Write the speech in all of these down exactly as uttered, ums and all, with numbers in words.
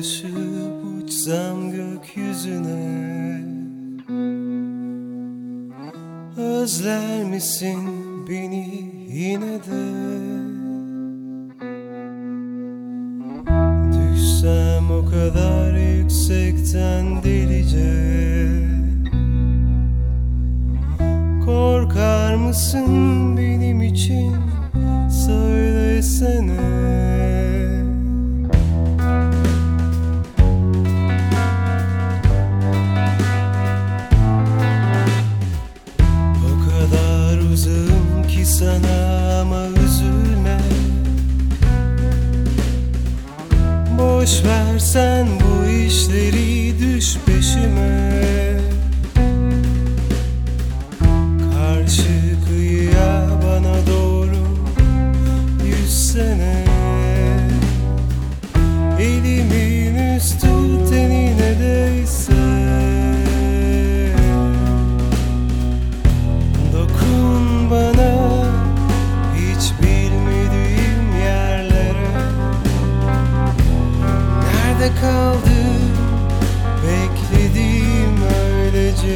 Ulaşıp uçsam gökyüzüne, özler misin beni yine de? Düşsem o kadar yüksekten delice, korkar mısın benim için? Söylesene. Sana ama üzülme, boş ver sen bu işleri, düş peşime. Karşı kıyıya bana doğru yüzsene, elimin üstü tenine değse. Dokun bana hiç bilmediğim yerlere. Nerede kaldı beklediğim öylece?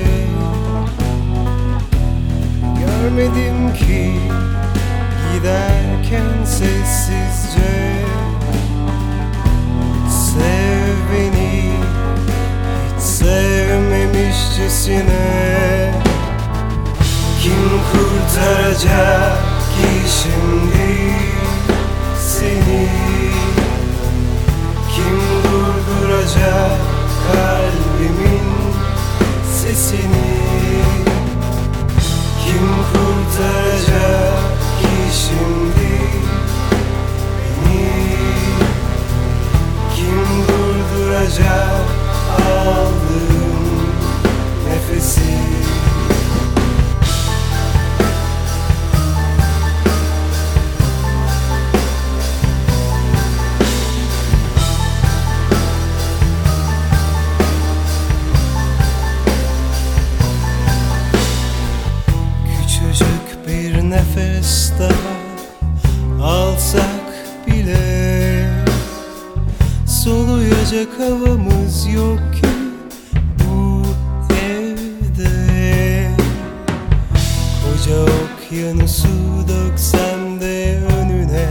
Görmedim ki giderken sessizce. Sev beni hiç sevmemişçesine. Kim kurtaracak ki şimdi seni? Kim durduracak kalbimin sesini? Kim kurtaracak ki şimdi beni? Kim durduracak aldığım nefesi? Nefes daha alsak bile soluyacak havamız yok ki bu evde. Koca okyanusu döksem de önüne,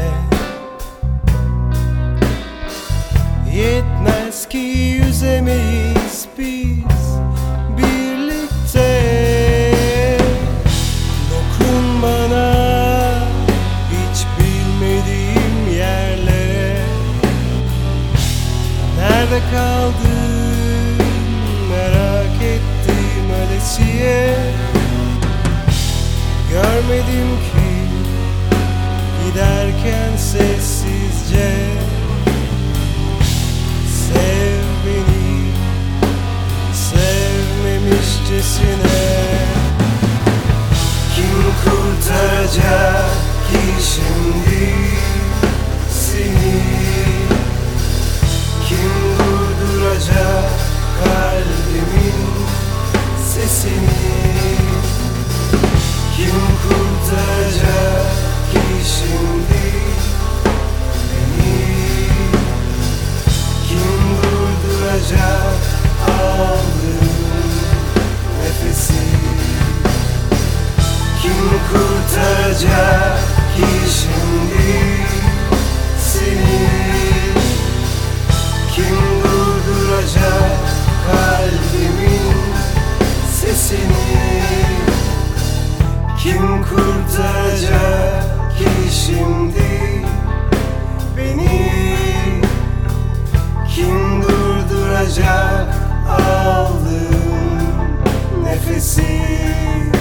yetmez ki yüzemeyiz biz birlikte. Nerede kaldın merak ettim öylesiye. Görmedim ki giderken sessizce. Sev beni sevmemişçesine. Kim kurtaracak ki şimdi seni? Kim durduracak kalbimin sesini? Kim kurtaracak ki şimdi beni? Kim durduracak aldığım nefesi? Kim kurtaracak ki şimdi seni? Kim durduracak kalbimin sesini? Kim kurtaracak ki şimdi beni? Kim durduracak aldığım nefesi?